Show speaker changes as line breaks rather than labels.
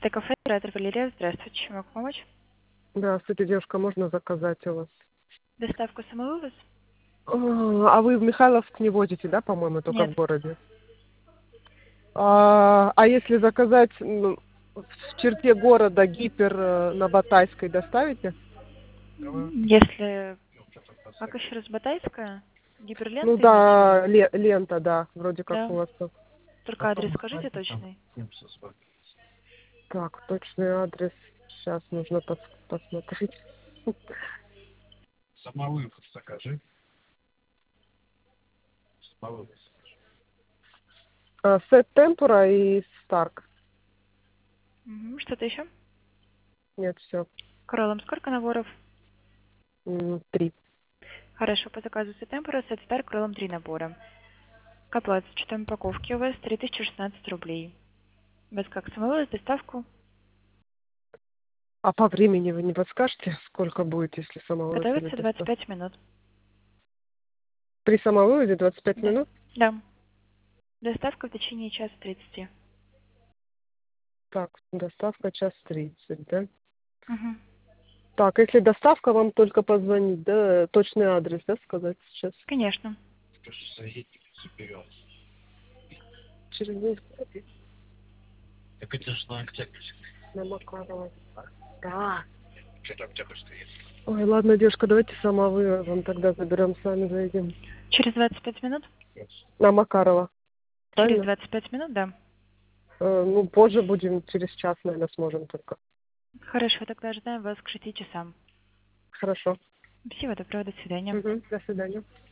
Это кафе «Оператор Валерия». Здравствуйте, чем могу помочь?
Здравствуйте, девушка, можно заказать у вас?
Доставку самовывоз?
А вы в Михайловск не возите, да, по-моему, только
Нет.
в городе? А если заказать в черте города Гипер на Батайской доставите?
Если... Как еще раз, Батайская?
Ну
Гиперлента имеете в виду?
да, лента, да, вроде как
Да.
у вас тут.
Только адрес скажите точный.
Так, точный адрес. Сейчас нужно посмотреть.
Самовывоз закажи. Самовывоз.
Сет Темпура и Старк.
Что-то еще?
Нет, все.
Кролом сколько наборов?
3.
Хорошо, по заказу Сетемпора, Сет Стар, кролом 3 набора. К оплате с учетом упаковки у вас 3016 рублей. Без как самовывоз, доставку.
А по времени вы не подскажете, сколько будет, если самовывоз или
Готовится
доставка?
25 минут.
При самовывозе 25
Да.
минут?
Да. Доставка в течение часа 30.
Так, доставка 1:30, да?
Угу.
Так, если доставка, вам только позвонить, да? Точный адрес, да, сказать сейчас?
Конечно.
Скажи, заедем, заберем.
Через несколько дней
Так это же на Октябрьской.
на Макарова. Да.
Что там Октябрьская есть?
Ой, ладно, девушка, давайте самовывозом тогда заберем, сами заедем.
Через 25 минут?
На Макарова.
Через
Правильно?
25 минут, да.
Ну, позже будем, через час, наверное, сможем только.
Хорошо, тогда ожидаем вас к 6 часам.
Хорошо.
Всего доброго, до свидания.
Угу, до свидания.